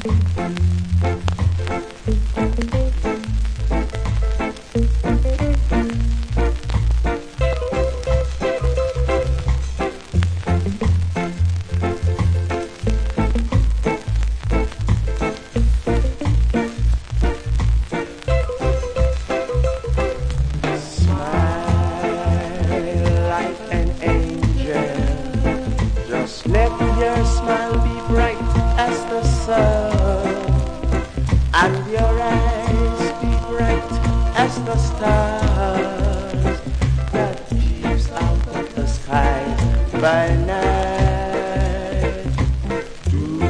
Let your smile be bright as the sun, and your eyes be bright as the stars that peeps out of the sky by